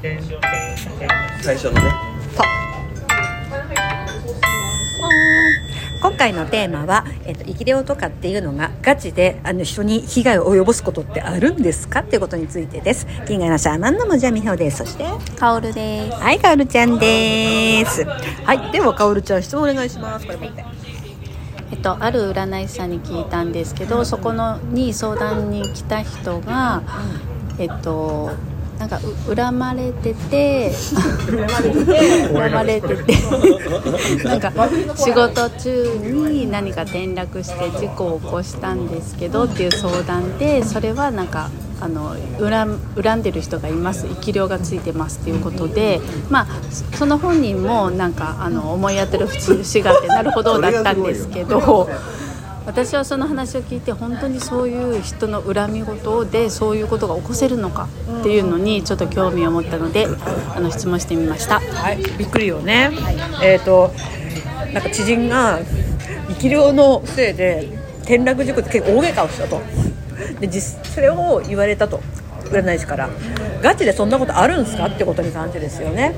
最初のね。 今回のテーマは、生き量とかっていうのがガチで人に被害を及ぼすことってあるんですかっていうことについてです。銀河のシャーマンのもじゃみほです。そしてかおるです。 はい、かおるちゃんです。はい、ではかおるちゃん質問お願いします。これ持って。 ある占い師さんに聞いたんですけど、そこに相談に来た人が、なんか恨まれててなんか仕事中に何か転落して事故を起こしたんですけどっていう相談で、それはなんか恨んでる人がいます、生き量がついてますっていうことで、その本人もなんか思い当たる節があってなるほどだったんですけど、私はその話を聞いて本当にそういう人の恨み事でそういうことが起こせるのかっていうのにちょっと興味を持ったので質問してみました。 はい、びっくりよね。なんか知人が生き量のせいで転落事故で結構大怪我をしたと。でそれを言われたと、占い師から。ガチでそんなことあるんですかってことに関してですよね。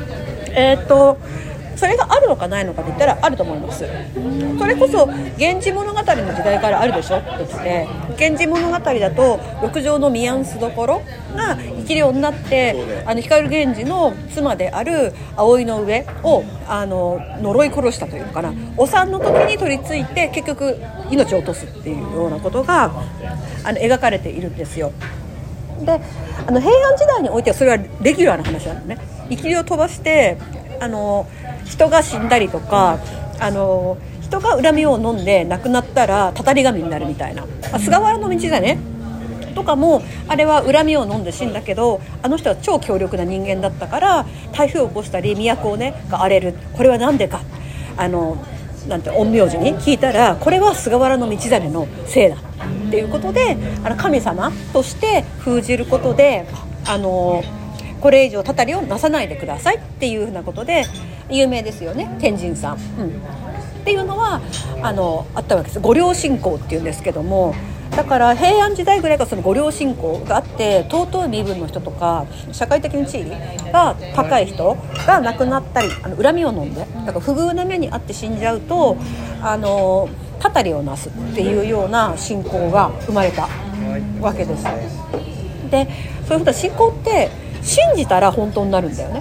それがあるのかないのかって言ったらあると思います。それこそ源氏物語の時代からあるでしょって言って、源氏物語だと六条の宮安所が生き量になって光源氏の妻である葵の上を呪い殺したというのかな、お産の時に取り付いて結局命を落とすっていうようなことが描かれているんですよ。で平安時代においてはそれはレギュラーな話なのね。生き量を飛ばして人が死んだりとか人が恨みを飲んで亡くなったらたたり神になるみたいな、菅原道真ねとかもあれは恨みを飲んで死んだけど、あの人は超強力な人間だったから台風を起こしたり都をねが荒れる。これはなんでかなんて陰陽師に聞いたら、これは菅原道真のせいだっていうことで神様として封じることでこれ以上たたりをなさないでくださいっていうふうなことで有名ですよね、天神さん、っていうのはあったわけです。御陵信仰っていうんですけども、だから平安時代ぐらいからその御陵信仰があって、尊い身分の人とか社会的に地位が高い人が亡くなったり恨みを飲んで、だから不遇な目にあって死んじゃうとたたりをなすっていうような信仰が生まれたわけです。でそういうことは信仰って信じたら本当になるんだよね。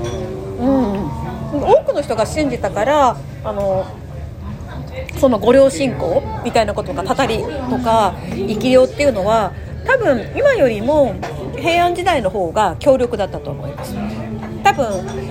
多くの人が信じたからその御陵信仰みたいなことがたたりとか生き量っていうのは多分今よりも平安時代の方が強力だったと思います。多分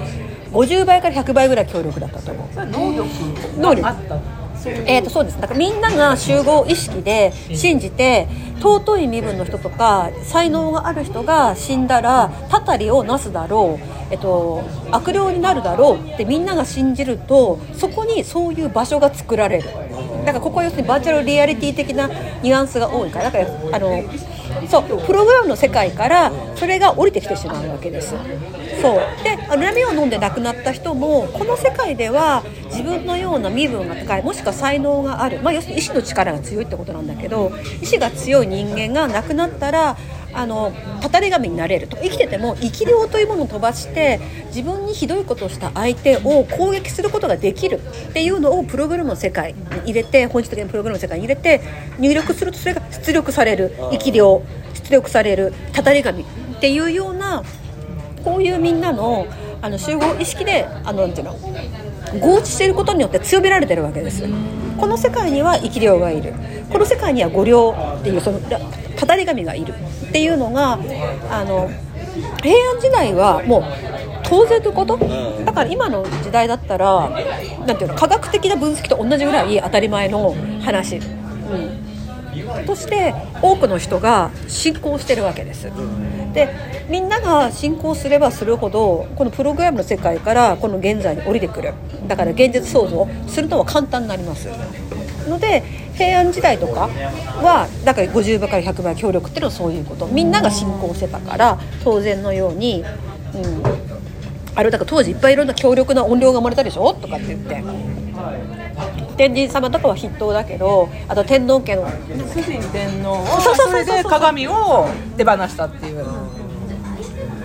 50倍から100倍ぐらい強力だったと思う。能力あったそうです。だからみんなが集合意識で信じて、尊い身分の人とか才能がある人が死んだらたたりをなすだろう、悪霊になるだろうってみんなが信じると、そこにそういう場所が作られる。だからここは要するにバーチャルリアリティ的なニュアンスが多いから、だからプログラムの世界からそれが降りてきてしまうわけです。そうで恨みを飲んで亡くなった人もこの世界では自分のような身分が高い、もしくは才能がある、要するに意志の力が強いってことなんだけど、意志が強い人間が亡くなったらたたり神になれると。生きてても生き量というものを飛ばして自分にひどいことをした相手を攻撃することができるっていうのをプログラムの世界に入れて、本質的なプログラムの世界に入れて入力すると、それが出力される生き量、出力されるたたり神っていうような、こういうみんなの集合意識でなんていうの合致していることによって強められてるわけです。この世界には生き量がいる、この世界には御霊っていうそのたたり神がいるっていうのが平安時代はもう当然ということ。だから今の時代だったらなんていうの科学的な分析と同じぐらい当たり前の話、として多くの人が信仰してるわけです。でみんなが信仰すればするほどこのプログラムの世界からこの現在に降りてくる。だから現実創造するのは簡単になりますので、平安時代とかはだから50倍から100倍強力っていうのはそういうこと。みんなが信仰してたから当然のように、だから当時いっぱいいろんな強力な怨霊が生まれたでしょとかって言って、天神様とかは筆頭だけど、あと天皇家の主人天皇をそれで鏡を手放したっていう、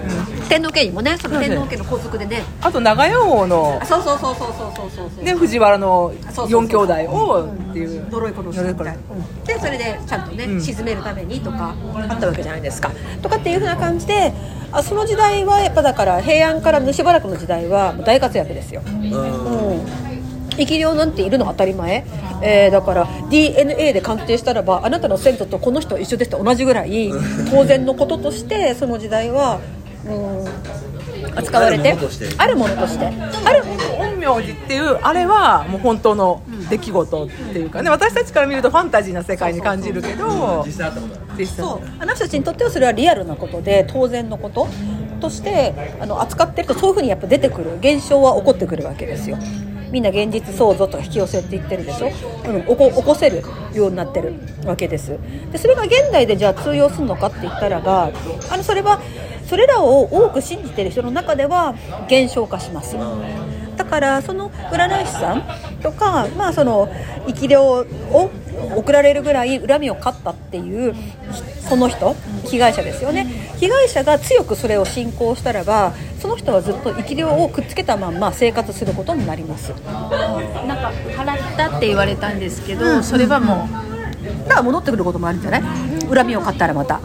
天皇家にもね、その天皇家の皇族でね、 あと長屋王のそうで藤原の4兄弟をっていう呪い殺しみたいな、でそれでちゃんとね、鎮めるためにとかあったわけじゃないですか、とかっていう風な感じで、その時代はやっぱだから平安からしばらくの時代はもう大活躍ですよ。生き量なんているの当たり前、だから DNA で鑑定したらばあなたの先祖とこの人は一緒ですと同じぐらい当然のこととしてその時代は扱われて、あるものとして陰陽師っていうあれはもう本当の出来事っていうかね、私たちから見るとファンタジーな世界に感じるけど、 そうあの人たちにとってはそれはリアルなことで当然のこととして扱ってると、そういうふうにやっぱ出てくる現象は起こってくるわけですよ。みんな現実創造とか引き寄せって言ってるでしょ、起こせるようになってるわけです。でそれが現代でじゃあ通用するのかって言ったらば、それはそれらを多く信じてる人の中では減少化します。だからその占い師さんとか、その生き量を送られるぐらい恨みを買ったっていうその人、被害者ですよね。被害者が強くそれを信仰したらば、その人はずっと生き量をくっつけたまんま生活することになります。 なんか払ったって言われたんですけど、それはもうだから戻ってくることもあるんじゃない？恨みを買ったらまた。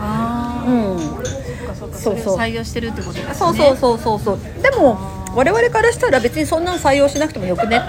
そう採用してるってことですね。 そうでも我々からしたら別にそんなの採用しなくてもよくね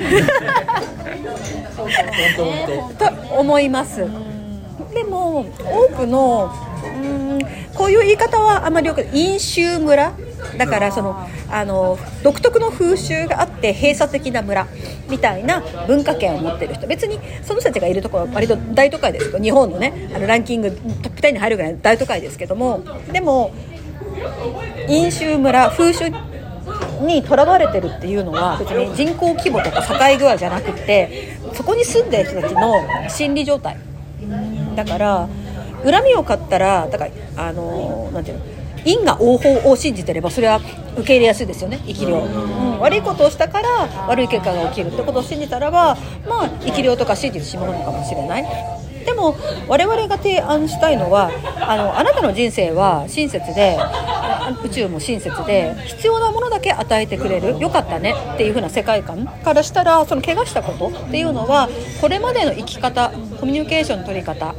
と思います。でも多くのこういう言い方はあまりよく飲酒村だから、その独特の風習があって閉鎖的な村みたいな文化圏を持っている人、別にその人たちがいるところは割と大都会ですけど、日本のねランキングトップ10に入るぐらいの大都会ですけども、でも飲酒村風習にとらわれてるっていうのは別に人口規模とか境具合じゃなくて、そこに住んでる人たちの心理状態だから、恨みを買ったらだからなんていうの、因果応報を信じてればそれは受け入れやすいですよね。生き量、悪いことをしたから悪い結果が起きるってことを信じたらば、生き量とか信じてしまうのかもしれない。でも我々が提案したいのはあなたの人生は親切で、宇宙も親切で必要なものだけ与えてくれる、よかったねっていう風な世界観からしたら、その怪我したことっていうのはこれまでの生き方、コミュニケーションの取り方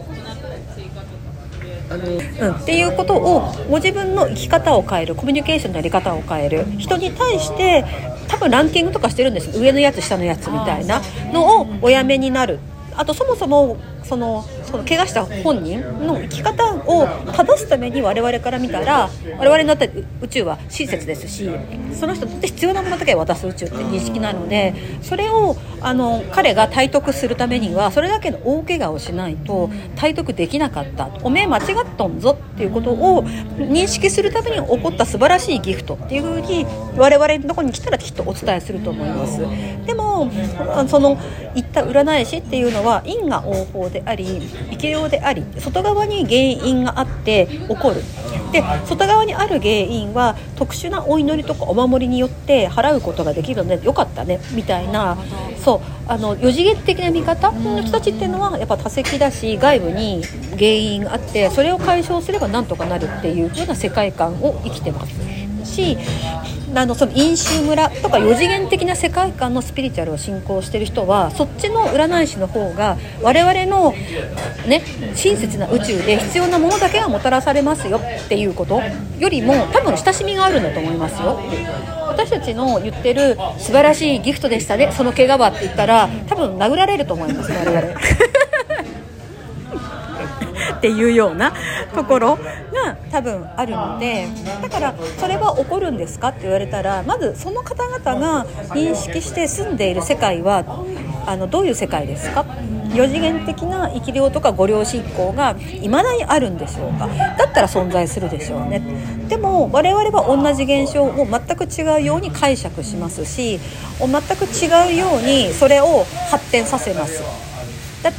っていうことをご自分の生き方を変える、コミュニケーションのやり方を変える、人に対して多分ランキングとかしてるんです。上のやつ下のやつみたいなのをおやめになる。あとそもそもその怪我した本人の生き方を正すために我々から見たら、我々になった宇宙は親切ですし、その人にとって必要なものだけ渡す宇宙って認識なので、それを彼が体得するためにはそれだけの大怪我をしないと体得できなかった、おめえ間違っとんぞっていうことを認識するために起こった素晴らしいギフトっていう風に我々のところに来たらきっとお伝えすると思います。でもその言った占い師っていうのは因果応報であり生き量であり、外側に原因があって起こる。で外側にある原因は特殊なお祈りとかお守りによって払うことができるのでよかったねみたいな、4次元的な見方の人たちっていうのはやっぱ多責だし、外部に原因があってそれを解消すればなんとかなるっていう風な世界観を生きてますし、その飲酒村とか4次元的な世界観のスピリチュアルを信仰している人はそっちの占い師の方が我々の、ね、親切な宇宙で必要なものだけがもたらされますよっていうことよりも多分親しみがあるんだと思いますよ。私たちの言ってる素晴らしいギフトでしたねその怪我はって言ったら多分殴られると思います我々っていうようなところが多分あるので、だからそれは起こるんですかって言われたら、まずその方々が認識して住んでいる世界はどういう世界ですか。4次元的な生き量とかご良信仰が未だにあるんでしょうか。だったら存在するでしょうね。でも我々は同じ現象を全く違うように解釈しますし、全く違うようにそれを発展させます。だって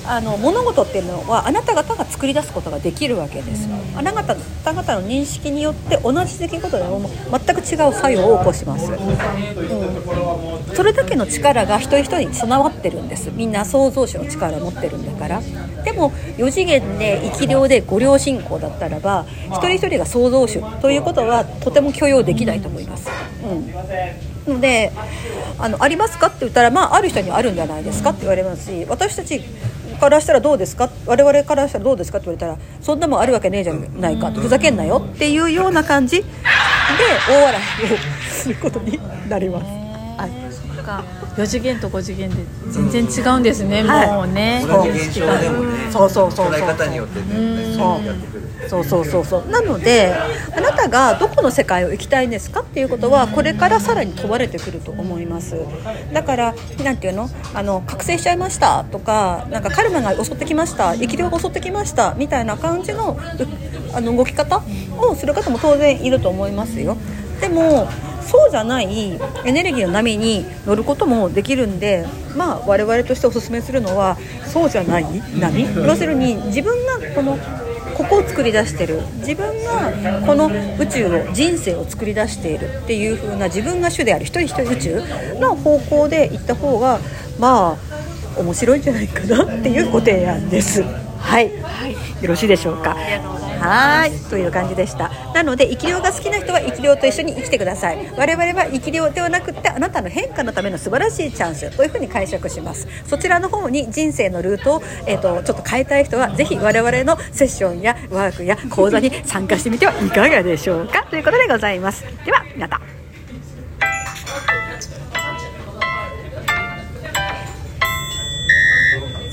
物事っていうのはあなた方が作り出すことができるわけです。あなた方の認識によって同じ出来事でも全く違う作用を起こします、それだけの力が一人一人に備わってるんです。みんな創造主の力を持ってるんだから。でも4次元で生き量で五量信仰だったらば一人一人が創造主ということはとても許容できないと思います、のでありますかって言ったら、ある人にはあるんじゃないですかって言われますし、私たちからしたらどうですか、我々からしたらどうですかって言われたらそんなもんあるわけねえじゃないか、ふざけんなよっていうような感じで大笑いをすることになります。 4次元と5次元で全然違うんですね、もうね。 同じ現象でもね、捉え方によってね、やってくる。 そうなのであなたがどこの世界を生きたいんですかっていうことはこれからさらに問われてくると思います。だからなんていうの、覚醒しちゃいましたとか、なんかカルマが襲ってきました、生き量が襲ってきましたみたいな感じの動き方をする方も当然いると思いますよ。でもそうじゃないエネルギーの波に乗ることもできるんで、我々としてお勧めするのはそうじゃない波、要するに自分がここを作り出してる、自分がこの宇宙を人生を作り出しているっていう風な自分が主である一人一人宇宙の方向で行った方が面白いんじゃないかなっていうご提案です。はい、よろしいでしょうか。はいという感じでした。なので生き量が好きな人は生き量と一緒に生きてください。我々は生き量ではなくってあなたの変化のための素晴らしいチャンスというふうに解釈します。そちらの方に人生のルートを、ちょっと変えたい人はぜひ我々のセッションやワークや講座に参加してみてはいかがでしょうかということでございます。ではまた。